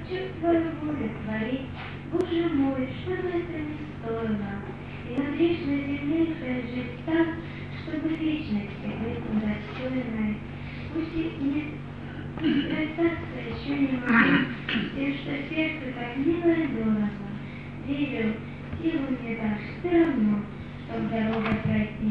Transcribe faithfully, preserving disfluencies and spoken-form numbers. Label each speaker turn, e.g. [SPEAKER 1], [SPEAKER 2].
[SPEAKER 1] хочу Твою волю творить. Боже мой, что бы это ни стоило, и на грешной земле жить так, чтобы вечности быть удостоенной. Пусть и не расстаться еще не могу, тем, что сердце так мило и дорого. Верю, силу мне дашь все равно, чтоб дорога пройти.